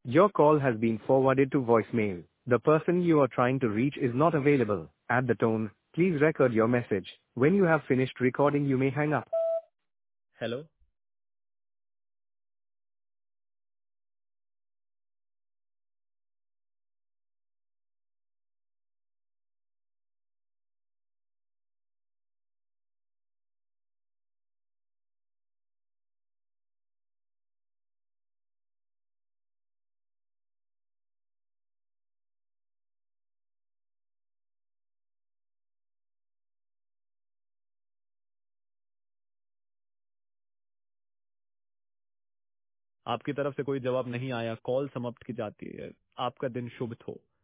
Your call has been forwarded to voicemail. The person you are trying to reach is not available. At the tone, please record your message. When you have finished recording, you may hang up. Hello. आपकी तरफ से कोई जवाब नहीं आया, call समाप्त की जाती है। आपका दिन शुभ हो।